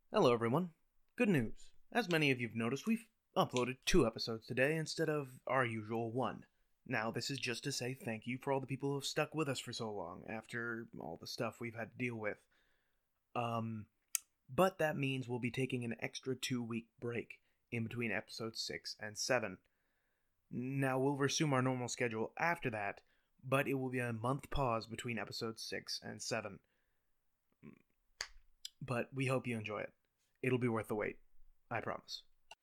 Hello everyone. Good news. As many of you've noticed, we've uploaded 2 episodes today instead of our usual 1. Now, this is just to say thank you for all the people who have stuck with us for so long, after all the stuff we've had to deal with. But that means we'll be taking an extra 2-week break in between episodes 6 and 7. Now, we'll resume our normal schedule after that, but it will be a month pause between episodes 6 and 7. But we hope you enjoy it. It'll be worth the wait. I promise.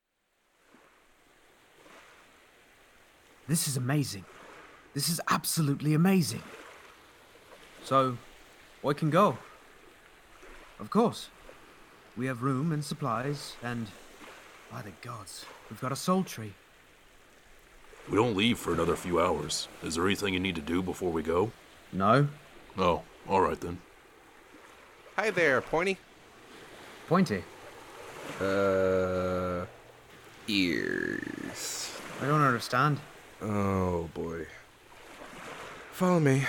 This is amazing. This is absolutely amazing. So, we can go. Of course. We have room and supplies, and by the gods, we've got a soul tree. We don't leave for another few hours. Is there anything you need to do before we go? No. Oh, alright then. Hi there, Pointy. Pointy. Ears. I don't understand. Oh, boy. Follow me.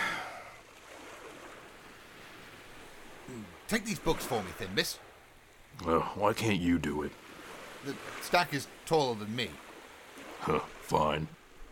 Take these books for me, Thimbus. Why can't you do it? The stack is taller than me. Huh, fine.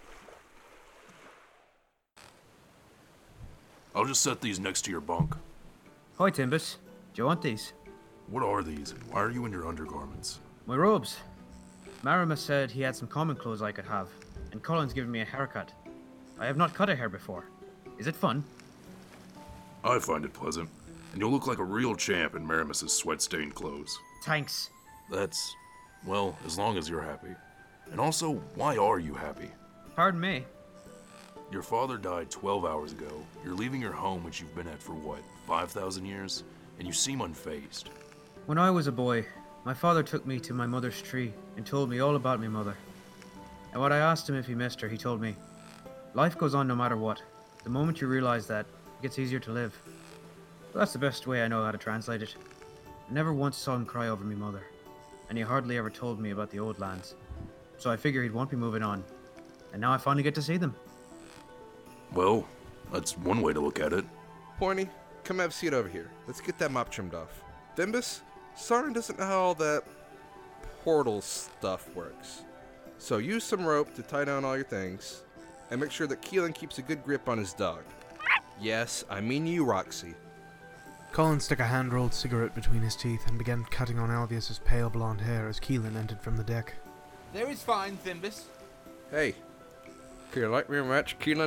I'll just set these next to your bunk. Hi, Timbus. Do you want these? What are these, and why are you in your undergarments? My robes. Marimus said he had some common clothes I could have, and Colin's given me a haircut. I have not cut a hair before. Is it fun? I find it pleasant, and you'll look like a real champ in Maramus's sweat-stained clothes. Thanks. That's, well, as long as you're happy. And also, why are you happy? Pardon me. Your father died 12 hours ago. You're leaving your home, which you've been at for what, 5,000 years? And you seem unfazed. When I was a boy, my father took me to my mother's tree and told me all about my mother. And when I asked him if he missed her, he told me, life goes on no matter what. The moment you realize that, it gets easier to live. Well, that's the best way I know how to translate it. I never once saw him cry over my mother, and he hardly ever told me about the old lands. So I figured he'd want me moving on. And now I finally get to see them. Well, that's one way to look at it. Pointy, come have a seat over here. Let's get that mop trimmed off. Thimbus, Sarn doesn't know how all that portal stuff works. So use some rope to tie down all your things, and make sure that Keelan keeps a good grip on his dog. Yes, I mean you, Roxy. Colin stuck a hand-rolled cigarette between his teeth and began cutting on Alvius's pale blonde hair as Keelan entered from the deck. There is fine, Thimbus. Hey, can you light me a match, Keelan?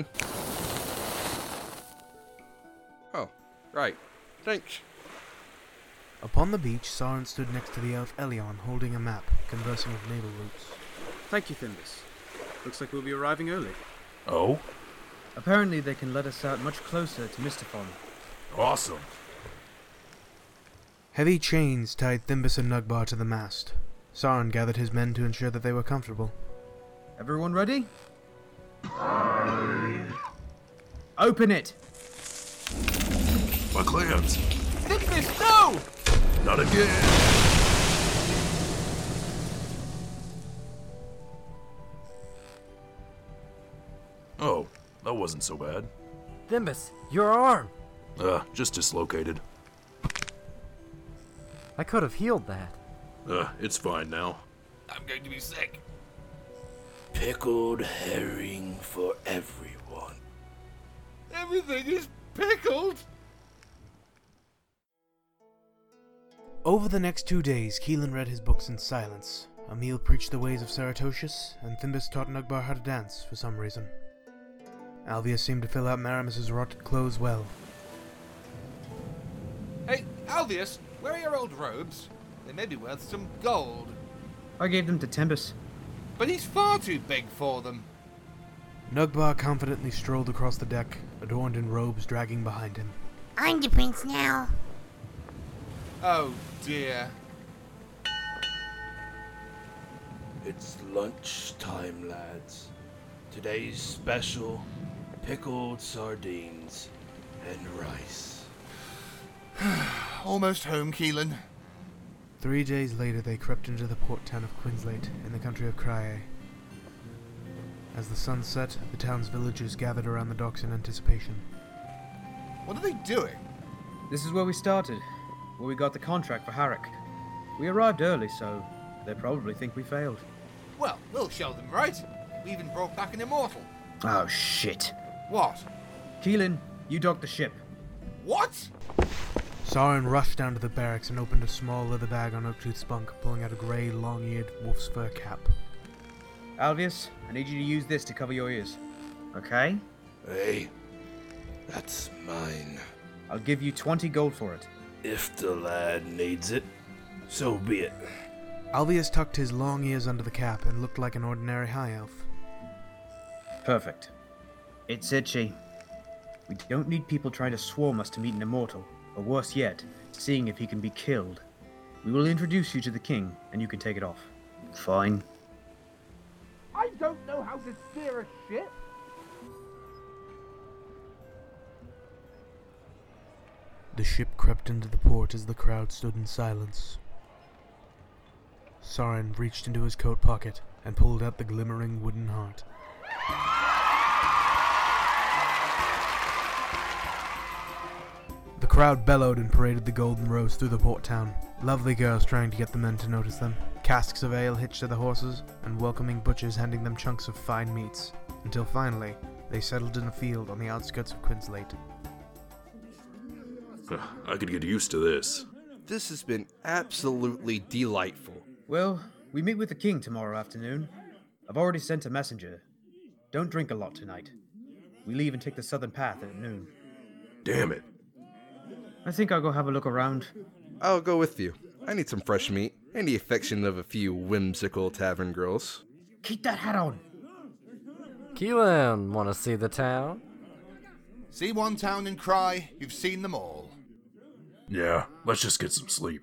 Oh, right. Thanks. Upon the beach, Sarn stood next to the elf Elion, holding a map, conversing with naval routes. Thank you, Thimbus. Looks like we'll be arriving early. Oh? Apparently they can let us out much closer to Mistafon. Awesome. Heavy chains tied Thimbus and Nugbar to the mast. Sarn gathered his men to ensure that they were comfortable. Everyone ready? Open it! My clams! Thimbus, no! Not again! Oh, that wasn't so bad. Thimbus, your arm! Just dislocated. I could have healed that. It's fine now. I'm going to be sick. Pickled herring for everyone. Everything is pickled. Over the next 2 days, Keelan read his books in silence. Emil preached the ways of Ceratosius, and Thimbus taught Nugbar how to dance, for some reason. Alvius seemed to fill out Maramus's rotted clothes well. Hey, Alvius, where are your old robes? They may be worth some gold. I gave them to Timbus. But he's far too big for them. Nugbar confidently strolled across the deck, adorned in robes dragging behind him. I'm the prince now. Oh dear. It's lunchtime, lads. Today's special, pickled sardines and rice. Almost home, Keelan. 3 days later, they crept into the port town of Quinslate, in the country of Crye. As the sun set, the town's villagers gathered around the docks in anticipation. What are they doing? This is where we started, where we got the contract for Harak. We arrived early, so they probably think we failed. Well, we'll show them right. We even brought back an immortal. Oh, shit. What? Keelan, you dock the ship. What? Soren rushed down to the barracks and opened a small leather bag on Oaktooth's bunk, pulling out a grey, long-eared wolf's fur cap. Alvius, I need you to use this to cover your ears. Okay? Hey, that's mine. I'll give you 20 gold for it. If the lad needs it, so be it. Alvius tucked his long ears under the cap and looked like an ordinary high elf. Perfect. It's itchy. We don't need people trying to swarm us to meet an immortal, or worse yet, seeing if he can be killed. We will introduce you to the king, and you can take it off. Fine. I don't know how to steer a ship. The ship crept into the port as the crowd stood in silence. Soren reached into his coat pocket and pulled out the glimmering wooden heart. The crowd bellowed and paraded the golden rose through the port town. Lovely girls trying to get the men to notice them, casks of ale hitched to the horses, and welcoming butchers handing them chunks of fine meats, until finally they settled in a field on the outskirts of Quinslate. I could get used to this. This has been absolutely delightful. Well, we meet with the king tomorrow afternoon. I've already sent a messenger. Don't drink a lot tonight. We leave and take the southern path at noon. Damn it. I think I'll go have a look around. I'll go with you. I need some fresh meat and the affection of a few whimsical tavern girls. Keep that hat on. Keelan, wanna see the town? See one town and cry, you've seen them all. Yeah, let's just get some sleep.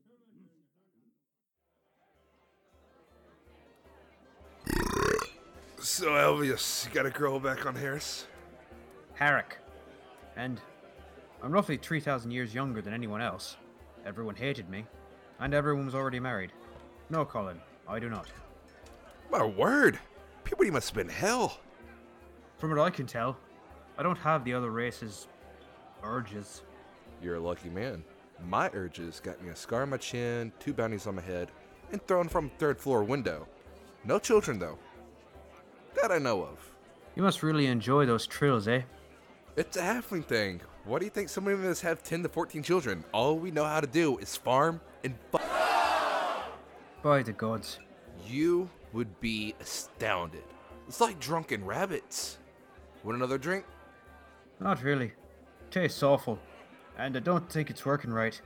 So, Alvius, you got a girl back on Harris? Harrick. And I'm roughly 3,000 years younger than anyone else. Everyone hated me, and everyone was already married. No, Colin, I do not. My word! Puberty must have been hell. From what I can tell, I don't have the other race's urges. You're a lucky man. My urges got me a scar on my chin, 2 bounties on my head, and thrown from a 3rd floor window. No children, though. That I know of. You must really enjoy those trills, eh? It's a halfling thing. Why do you think so many of us have 10 to 14 children? All we know how to do is farm and By the gods. You would be astounded. It's like drunken rabbits. Want another drink? Not really. Tastes awful. And I don't think it's working right.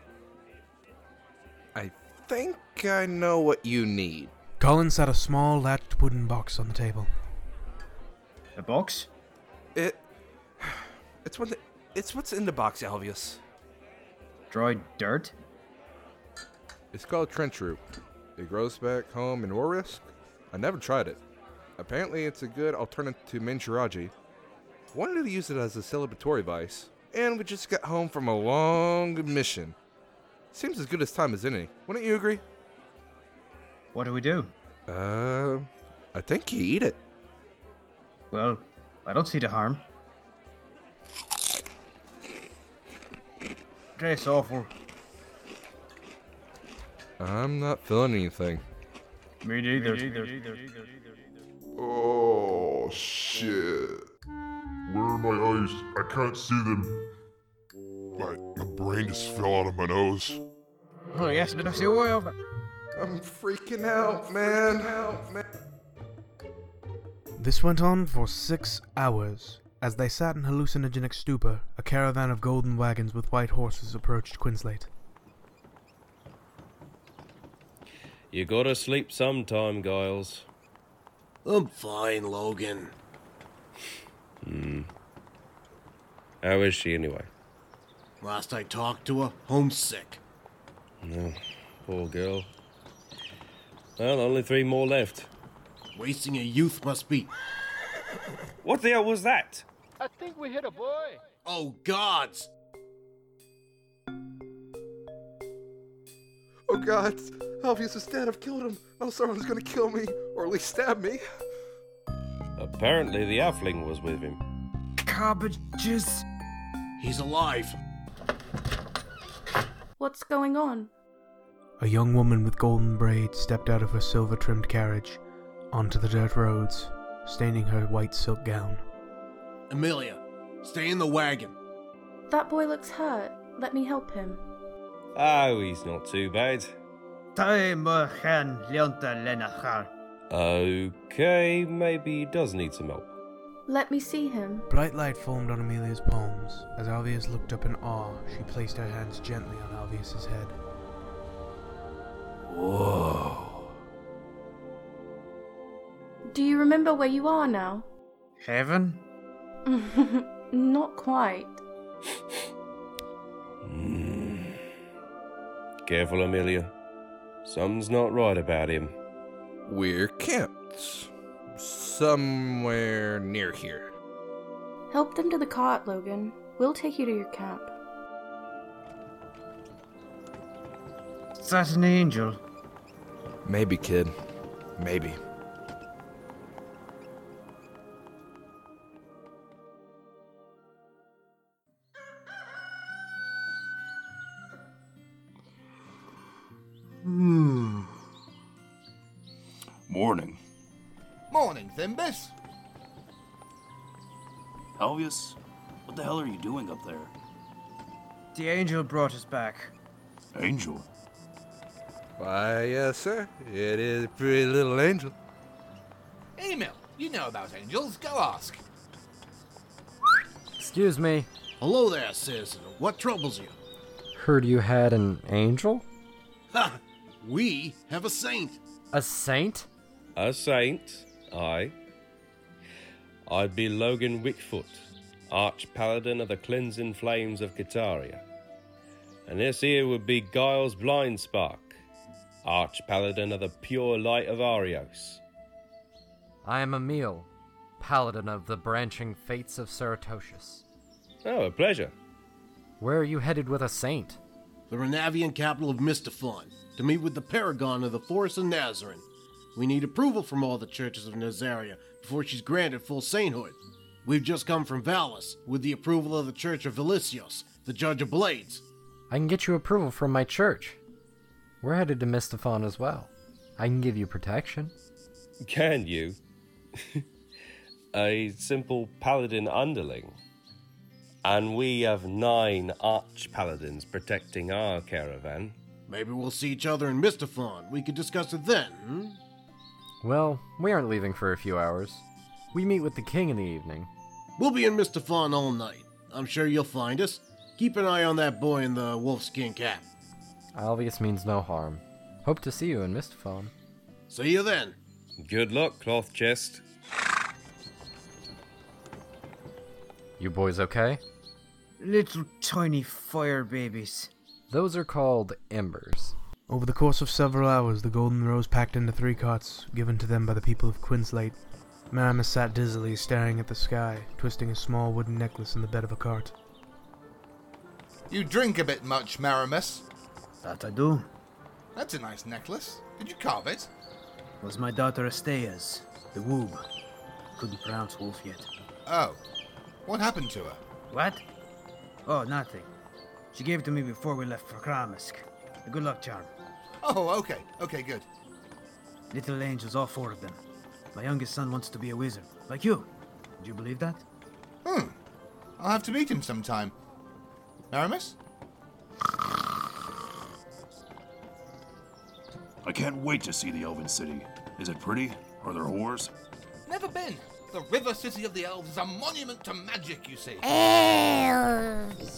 I think I know what you need. Colin set a small latched wooden box on the table. A box? It's what's in the box, Alvius. Dried dirt? It's called trench root. It grows back home in Orrisk. I never tried it. Apparently it's a good alternative to Minchiraji. Wanted to use it as a celebratory vice, and we just got home from a long mission. Seems as good as time as any. Wouldn't you agree? What do we do? I think you eat it. Well, I don't see the harm. Tastes awful. I'm not feeling anything. Me neither. Oh, shit. Where are my eyes? I can't see them. My brain just fell out of my nose. Oh, yes, did I see a way over? I'm freaking out, man. This went on for 6 hours. As they sat in hallucinogenic stupor, a caravan of golden wagons with white horses approached Quinslate. You gotta sleep sometime, Giles. I'm fine, Logan. How is she anyway? Last I talked to her, homesick. Oh, poor girl. Well, only 3 more left. Wasting your youth must be. What the hell was that? I think we hit a boy. Oh, gods! Oh, God. Alvius is dead. I've killed him. Oh, someone's gonna kill me, or at least stab me. Apparently the halfling was with him. Cabbages. He's alive. What's going on? A young woman with golden braids stepped out of her silver-trimmed carriage onto the dirt roads, staining her white silk gown. Amelia, stay in the wagon. That boy looks hurt. Let me help him. Oh, he's not too bad. Okay, maybe he does need some help. Let me see him. Bright light formed on Amelia's palms. As Alvius looked up in awe, she placed her hands gently on Alvius's head. Whoa. Do you remember where you are now? Heaven? Not quite. Careful, Amelia. Something's not right about him. We're camped somewhere near here. Help them to the cart, Logan. We'll take you to your camp. Is that an angel? Maybe, kid. Maybe. Morning. Morning, Thimbus. Alvius, what the hell are you doing up there? The angel brought us back. Angel? Why, yes, sir. It is a pretty little angel. Emil, you know about angels. Go ask. Excuse me. Hello there, citizen. What troubles you? Heard you had an angel? Ha! We have a saint. A saint? A saint, aye. I be Logan Wickfoot, Arch-Paladin of the Cleansing Flames of Kitaria. And this here would be Giles Blindspark, Arch-Paladin of the Pure Light of Arios. I am Emil, Paladin of the Branching Fates of Ceratocious. Oh, a pleasure. Where are you headed with a saint? The Renavian capital of Mistafon, to meet with the Paragon of the Forest of Nazarin. We need approval from all the churches of Nazaria before she's granted full sainthood. We've just come from Valis with the approval of the Church of Velicios, the Judge of Blades. I can get you approval from my church. We're headed to Mistafon as well. I can give you protection. Can you? A simple paladin underling. And we have 9 arch-paladins protecting our caravan. Maybe we'll see each other in Mistafon. We could discuss it then, Well, we aren't leaving for a few hours. We meet with the king in the evening. We'll be in Mistafon all night. I'm sure you'll find us. Keep an eye on that boy in the wolfskin cap. Alvius means no harm. Hope to see you in Mistafon. See you then. Good luck, cloth chest. You boys okay? Little tiny fire babies. Those are called embers. Over the course of several hours, the golden rose packed into 3 cots, given to them by the people of Quinslate. Maramus sat dizzily, staring at the sky, twisting a small wooden necklace in the bed of a cart. You drink a bit much, Maramus. That I do. That's a nice necklace. Did you carve it? Was my daughter Astea's, the woob. Couldn't pronounce wolf yet. Oh. What happened to her? What? Oh, nothing. She gave it to me before we left for Kramisk. A good luck charm. Oh, okay. Okay, good. Little angels, all 4 of them. My youngest son wants to be a wizard, like you. Would you believe that? I'll have to meet him sometime. Aramis? I can't wait to see the Elven City. Is it pretty? Are there whores? Never been. The River City of the Elves is a monument to magic, you see. Elves.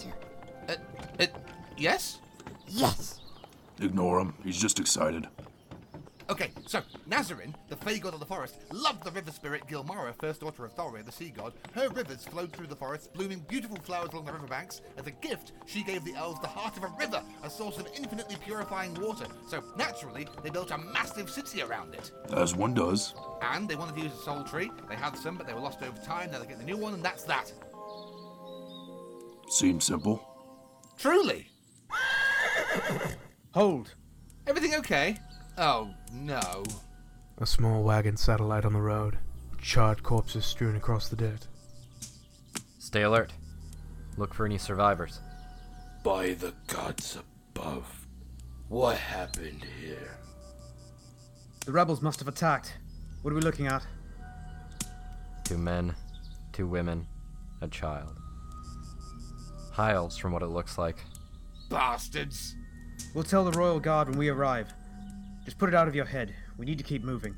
Yes? Yes. Ignore him. He's just excited. Okay, so, Nazarin, the Fey god of the forest, loved the river spirit Gilmara, first daughter of Thoria, the sea god. Her rivers flowed through the forest, blooming beautiful flowers along the riverbanks. As a gift, she gave the elves the heart of a river, a source of infinitely purifying water. So, naturally, they built a massive city around it. As one does. And they wanted to use a soul tree. They had some, but they were lost over time. Now they get the new one, and that's that. Seems simple. Truly. Hold. Everything okay? Oh, no. A small wagon sat alight on the road, charred corpses strewn across the dirt. Stay alert. Look for any survivors. By the gods above, What happened here? The rebels must have attacked. What are we looking at? 2 men, 2 women, a child. High elves from what it looks like. Bastards! We'll tell the Royal Guard when we arrive. Just put it out of your head. We need to keep moving.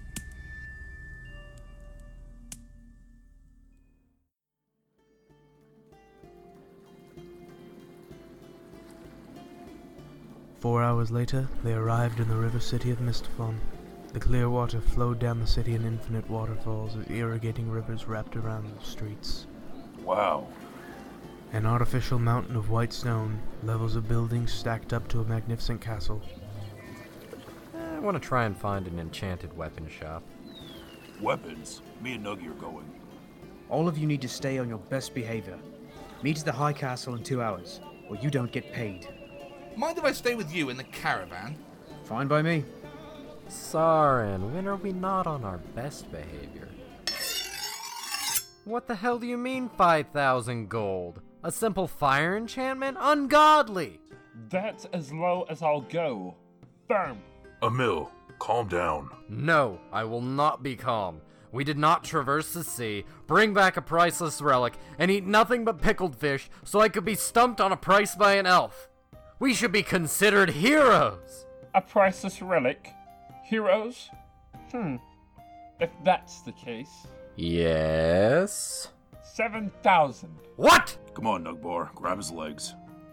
Four hours later, they arrived in the river city of Mistafon. The clear water flowed down the city in infinite waterfalls as irrigating rivers wrapped around the streets. Wow. An artificial mountain of white stone, levels of buildings stacked up to a magnificent castle. I want to try and find an enchanted weapon shop. Weapons? Me and Nuggy are going. All of you need to stay on your best behavior. Meet at the High Castle in 2 hours, or you don't get paid. Mind if I stay with you in the caravan? Fine by me. Sarin, when are we not on our best behavior? What the hell do you mean 5,000 gold? A simple fire enchantment? Ungodly! That's as low as I'll go. Firm. Emil, calm down. No, I will not be calm. We did not traverse the sea, bring back a priceless relic, and eat nothing but pickled fish so I could be stumped on a price by an elf. We should be considered heroes! A priceless relic? Heroes? If that's the case... Yes? 7,000. What?! Come on, Nugbar, grab his legs.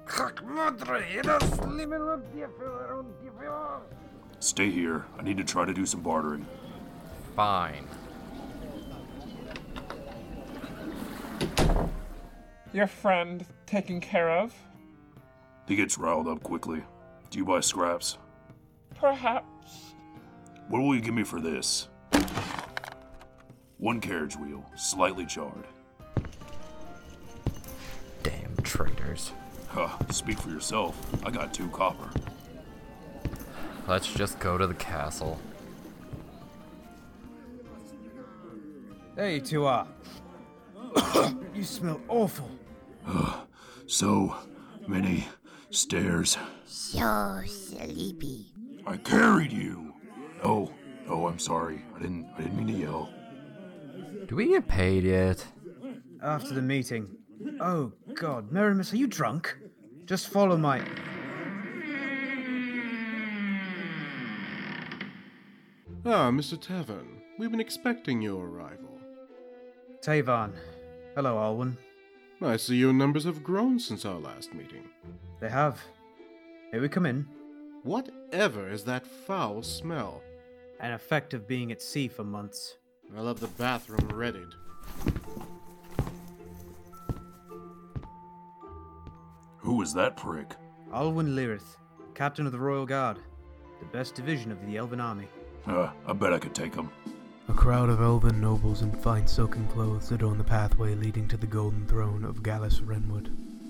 Stay here. I need to try to do some bartering. Fine. Your friend taken care of? He gets riled up quickly. Do you buy scraps? Perhaps. What will you give me for this? 1 carriage wheel, slightly charred. Damn traitors. Huh, speak for yourself. I got 2 copper. Let's just go to the castle. There you 2 are. You smell awful. So many stairs. So sleepy. I carried you. No, I'm sorry. I didn't mean to yell. Do we get paid yet? After the meeting. Oh, God. Merimus, are you drunk? Just follow my... Ah, Mr. Tavern. We've been expecting your arrival. Tavon. Hello, Alwyn. I see your numbers have grown since our last meeting. They have. May we come in? Whatever is that foul smell? An effect of being at sea for months. I'll have the bathroom readied. Who is that prick? Alwyn Lyrith, captain of the Royal Guard. The best division of the Elven army. I bet I could take him. A crowd of elven nobles in fine silken clothes adorn the pathway leading to the golden throne of Gallus Renwood.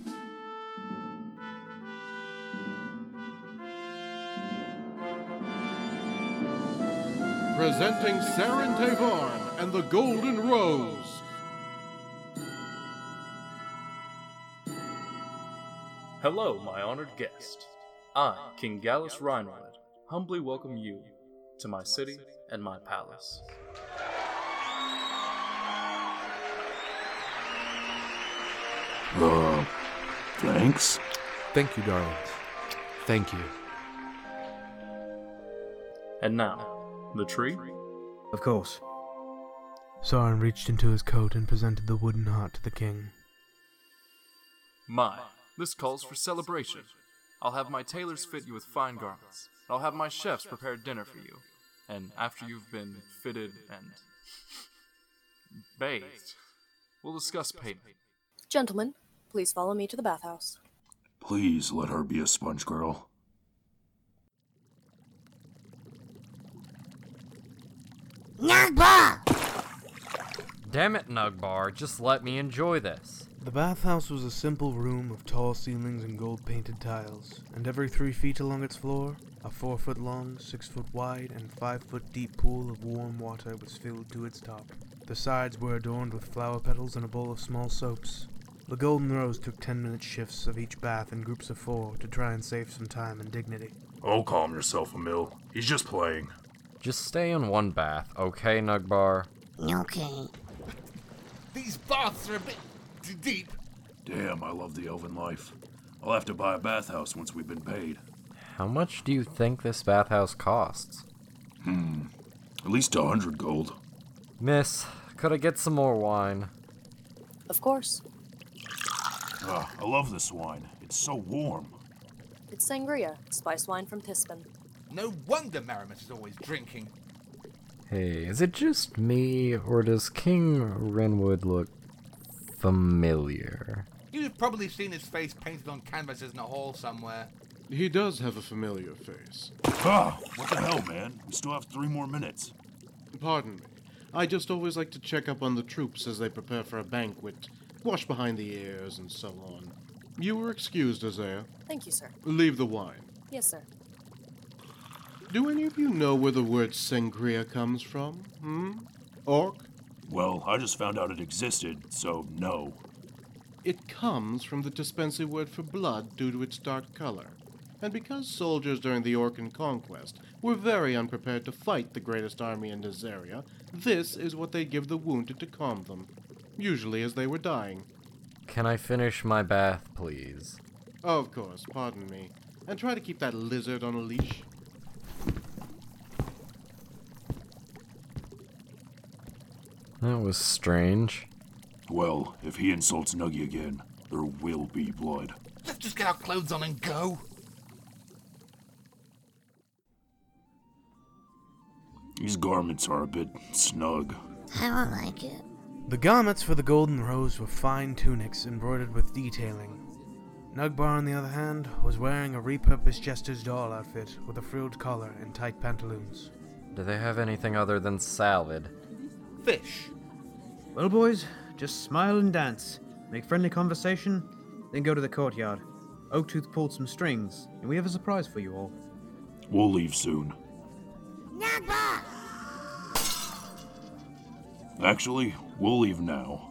Presenting Sarin Tavarn and the Golden Rose. Hello, my honored guest. I, King Gallus Renwood, humbly welcome you to my city and my palace. Thanks? Thank you, darlings. Thank you. And now, the tree? Of course. Sarin reached into his coat and presented the wooden heart to the king. This calls for celebration. I'll have my tailors fit you with fine garments. I'll have my chefs prepare dinner for you. And after you've been fitted and bathed, we'll discuss payment. Gentlemen, please follow me to the bathhouse. Please let her be a sponge girl. Nugbar! Damn it, Nugbar, just let me enjoy this. The bathhouse was a simple room of tall ceilings and gold-painted tiles, and every 3 feet along its floor, a 4-foot-long, 6-foot-wide, and 5-foot-deep pool of warm water was filled to its top. The sides were adorned with flower petals and a bowl of small soaps. The Golden Rose took 10-minute shifts of each bath in groups of 4 to try and save some time and dignity. Oh, calm yourself, Emil. He's just playing. Just stay in one bath, okay, Nugbar? Okay. These baths are a bit deep. Damn, I love the elven life. I'll have to buy a bathhouse once we've been paid. How much do you think this bathhouse costs? At least 100 gold. Miss, could I get some more wine? Of course. I love this wine. It's so warm. It's sangria, spiced wine from Tispen. No wonder Maramus is always drinking. Hey, is it just me, or does King Renwood look familiar? You've probably seen his face painted on canvases in a hall somewhere. He does have a familiar face. What the hell, man? We still have 3 more minutes. Pardon me. I just always like to check up on the troops as they prepare for a banquet, wash behind the ears, and so on. You were excused, Isaiah. Thank you, sir. Leave the wine. Yes, sir. Do any of you know where the word sangria comes from? Orc? Well, I just found out it existed, so no. It comes from the Tispensi word for blood due to its dark color. And because soldiers during the Orcan conquest were very unprepared to fight the greatest army in Nazaria, this is what they give the wounded to calm them, usually as they were dying. Can I finish my bath, please? Of course, pardon me. And try to keep that lizard on a leash. That was strange. Well, if he insults Nuggy again, there will be blood. Let's just get our clothes on and go. These garments are a bit snug. I don't like it. The garments for the Golden Rose were fine tunics embroidered with detailing. Nugbar, on the other hand, was wearing a repurposed Jester's doll outfit with a frilled collar and tight pantaloons. Do they have anything other than salad? Fish. Well, boys, just smile and dance, make friendly conversation, then go to the courtyard. Oaktooth pulled some strings, and we have a surprise for you all. We'll leave soon. Nagba! Actually, we'll leave now.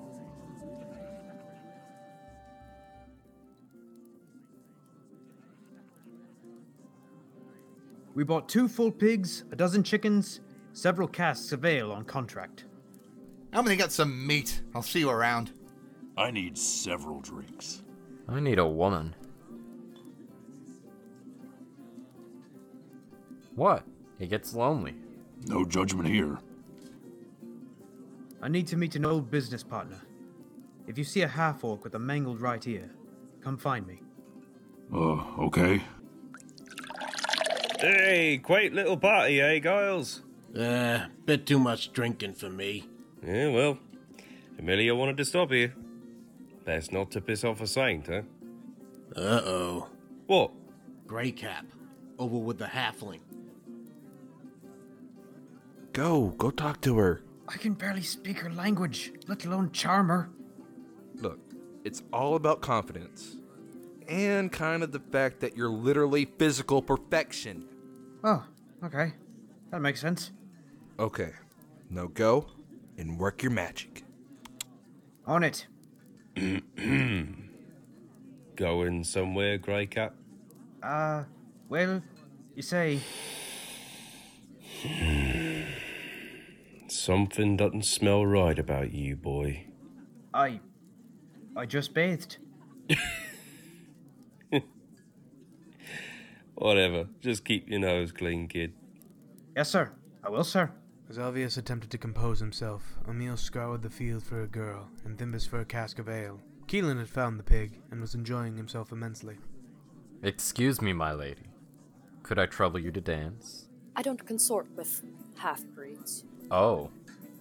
We bought 2 full pigs, a dozen chickens, several casks of ale on contract. I'm gonna get some meat. I'll see you around. I need several drinks. I need a woman. What? He gets lonely. No judgment here. I need to meet an old business partner. If you see a half-orc with a mangled right ear, come find me. Okay. Hey, quaint little party, eh, Giles? Bit too much drinking for me. Yeah, well, Amelia wanted to stop here. Best not to piss off a saint, huh? Uh-oh. What? Greycap. Over with the halfling. Go talk to her. I can barely speak her language, let alone charm her. Look, it's all about confidence. And kind of the fact that you're literally physical perfection. Oh, okay. That makes sense. Okay, now go and work your magic. On it. Going somewhere, Greycap? Well, you say... Something doesn't smell right about you, boy. I just bathed. Whatever. Just keep your nose clean, kid. Yes, sir. I will, sir. As Alvius attempted to compose himself, Emil scoured the field for a girl, and Thimbus for a cask of ale. Keelan had found the pig, and was enjoying himself immensely. Excuse me, my lady. Could I trouble you to dance? I don't consort with half-breeds. Oh.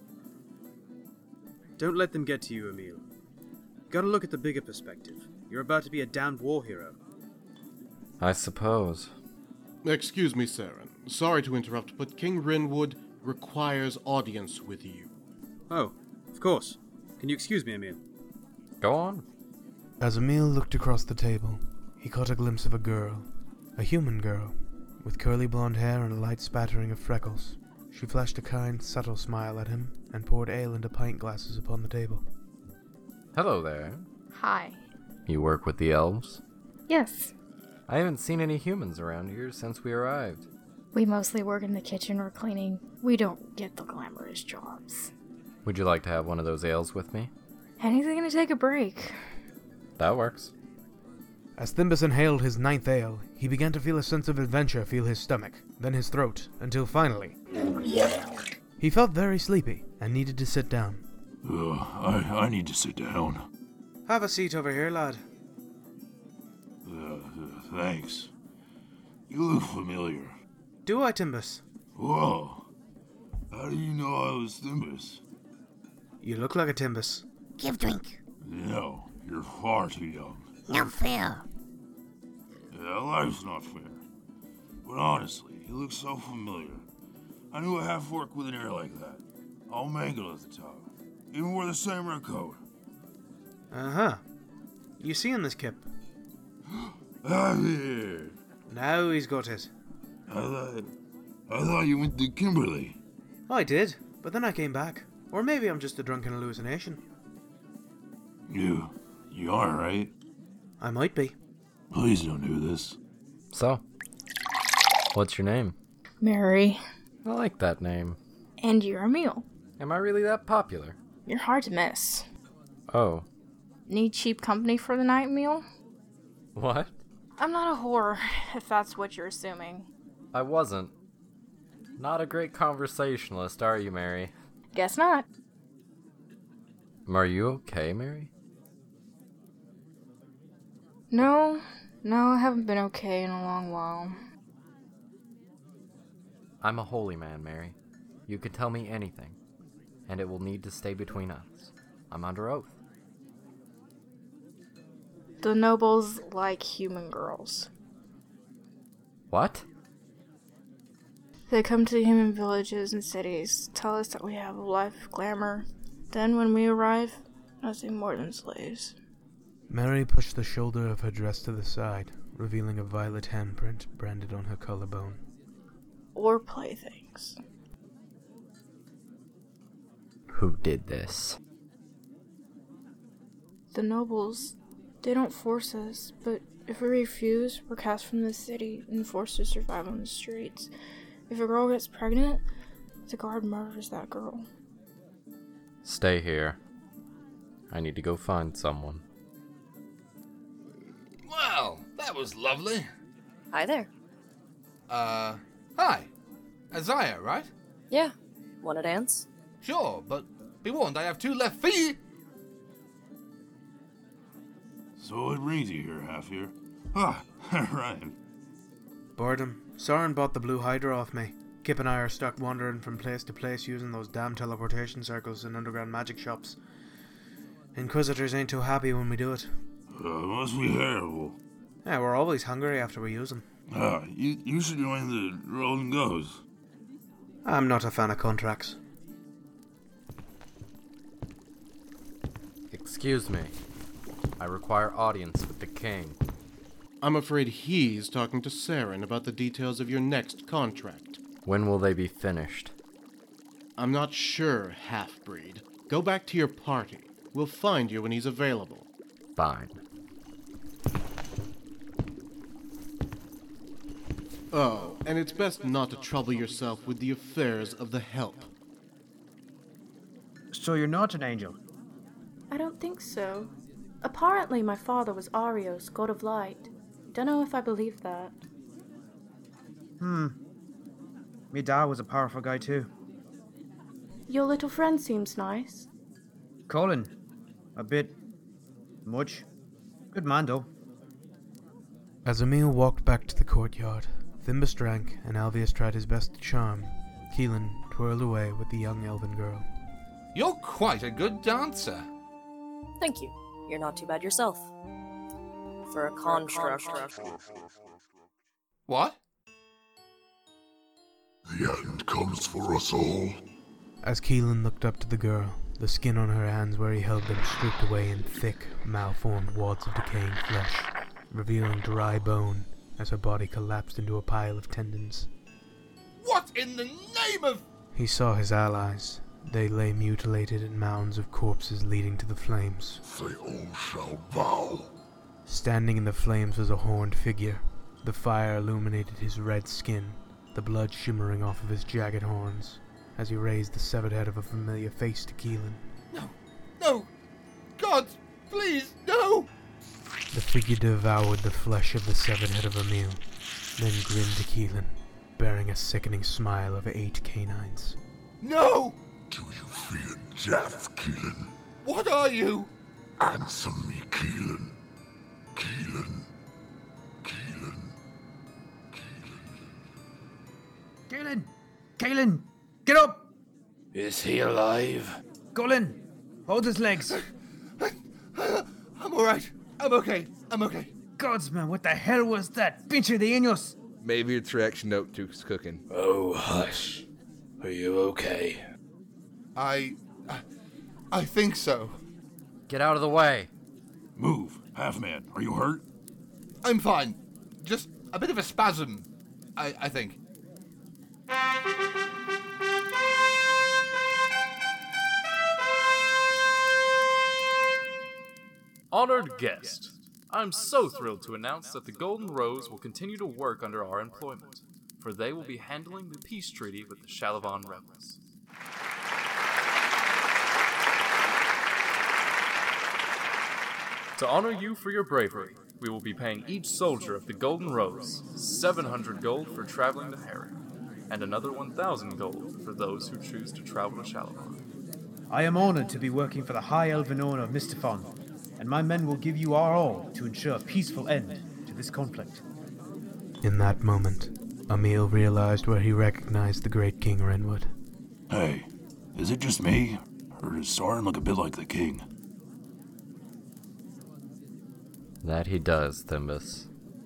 Don't let them get to you, Emil. Gotta look at the bigger perspective. You're about to be a damned war hero. I suppose. Excuse me, Saren. Sorry to interrupt, but King Renwood requires audience with you. Oh, of course. Can you excuse me, Emil? Go on. As Emil looked across the table, he caught a glimpse of a girl. A human girl, with curly blonde hair and a light spattering of freckles. She flashed a kind, subtle smile at him, and poured ale into pint glasses upon the table. Hello there. Hi. You work with the elves? Yes. I haven't seen any humans around here since we arrived. We mostly work in the kitchen or cleaning. We don't get the glamorous jobs. Would you like to have one of those ales with me? Anything to take a break. That works. As Thimbus inhaled his 9th ale, he began to feel a sense of adventure fill his stomach, then his throat, until finally... he felt very sleepy and needed to sit down. I need to sit down. Have a seat over here, lad. Thanks. You look familiar. Do I, Thimbus? Whoa. How do you know I was Thimbus? You look like a Thimbus. Give drink. No, you're far too young. No fair. Yeah, life's not fair. But honestly, you look so familiar. I knew a half-orc with an ear like that. All mangled at the top. Even wore the same red coat. Uh-huh. You seeing this, Kip? Here. Now he's got it. I thought you went to Kimberly. I did, but then I came back. Or maybe I'm just a drunken hallucination. You alright? I might be. Please don't do this. So, what's your name? Mary. I like that name. And you're Emil. Am I really that popular? You're hard to miss. Oh. Need cheap company for the night, Emil? What? I'm not a whore, if that's what you're assuming. I wasn't. Not a great conversationalist, are you, Mary? Guess not. Are you okay, Mary? No, I haven't been okay in a long while. I'm a holy man, Mary. You can tell me anything, and it will need to stay between us. I'm under oath. The nobles like human girls. What? They come to the human villages and cities, tell us that we have a life of glamour. Then when we arrive, nothing more than slaves. Mary pushed the shoulder of her dress to the side, revealing a violet handprint branded on her collarbone. Or playthings. Who did this? The nobles. They don't force us, but if we refuse, we're cast from the city and forced to survive on the streets. If a girl gets pregnant, the guard murders that girl. Stay here. I need to go find someone. Well, that was lovely. Hi there. Hi. Isaiah, right? Yeah. Wanna dance? Sure, but be warned, I have 2 left feet. So what brings you here, Half-Ear? Ah, right. Boredom. Soren bought the Blue Hydra off me. Kip and I are stuck wandering from place to place using those damn teleportation circles in underground magic shops. Inquisitors ain't too happy when we do it. It must be terrible. Yeah, we're always hungry after we use them. You should join the Rolling Goes. I'm not a fan of contracts. Excuse me. I require audience with the king. I'm afraid he's talking to Saren about the details of your next contract. When will they be finished? I'm not sure, half-breed. Go back to your party. We'll find you when he's available. Fine. Oh, and it's best not to trouble yourself with the affairs of the help. So you're not an angel? I don't think so. Apparently my father was Arios, god of light. Don't know if I believe that. Me dad was a powerful guy too. Your little friend seems nice. Colin. A bit... much. Good man though. As Emil walked back to the courtyard, Thimbus drank and Alvius tried his best to charm. Keelan twirled away with the young elven girl. You're quite a good dancer. Thank you. You're not too bad yourself. For a construct. What? The end comes for us all. As Keelan looked up to the girl, the skin on her hands where he held them streaked away in thick, malformed wads of decaying flesh, revealing dry bone as her body collapsed into a pile of tendons. What in the name of... He saw his allies. They lay mutilated in mounds of corpses leading to the flames. They all shall bow. Standing in the flames was a horned figure, The fire illuminated his red skin, the blood shimmering off of his jagged horns, as he raised the severed head of a familiar face to Keelan. No! No! God! Please, no! The figure devoured the flesh of the severed head of Emil, then grinned to Keelan, bearing a sickening smile over 8 canines. No! Do you fear death, Keelan? What are you? Answer me, Keelan. Keelan. Keelan. Keelan! Keelan! Get up! Is he alive? Cullen! Hold his legs! I'm alright. I'm okay. Gods, man, what the hell was that? Pinche de años! Maybe it's reaction note to cooking. Oh, hush. Are you okay? I think so. Get out of the way. Move. Half-man, are you hurt? I'm fine. Just a bit of a spasm, I think. Honored guest, I'm so thrilled to announce that the Golden Rose will continue to work under our employment, for they will be handling the peace treaty with the Shalavan rebels. To honor you for your bravery, we will be paying each soldier of the Golden Rose 700 gold for traveling to Harry, and another 1,000 gold for those who choose to travel to Shalavan. I am honored to be working for the High Elven Owner of Mistafon, and my men will give you our all to ensure a peaceful end to this conflict. In that moment, Emil realized where he recognized the great King Renwood. Hey, is it just me? Or does Soren look a bit like the king? That he does, Thimbus.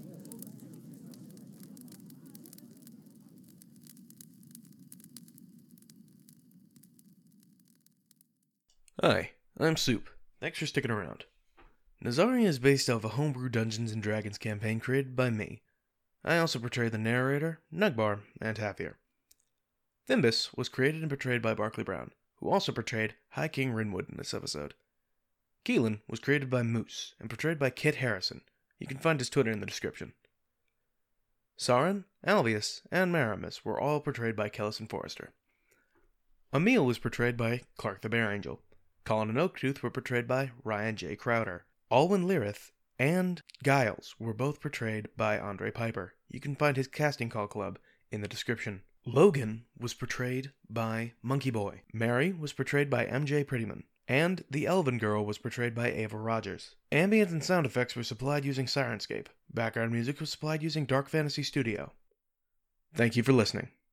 Hi, I'm Soup. Thanks for sticking around. Nazaria is based off a homebrew Dungeons & Dragons campaign created by me. I also portray the narrator, Nugbar, and Hafir. Thimbus was created and portrayed by Barclay Brown, who also portrayed High King Rinwood in this episode. Keelan was created by Moose and portrayed by Kit Harrison. You can find his Twitter in the description. Sauron, Alvius, and Maramus were all portrayed by Kellison Forrester. Emil was portrayed by Clark the Bear Angel. Colin and Oaktooth were portrayed by Ryan J. Crowder. Alwyn Lyrith and Giles were both portrayed by Andre Piper. You can find his casting call club in the description. Logan was portrayed by Monkey Boy. Mary was portrayed by MJ Prettyman. And the Elven Girl was portrayed by Ava Rogers. Ambient and sound effects were supplied using Sirenscape. Background music was supplied using Dark Fantasy Studio. Thank you for listening.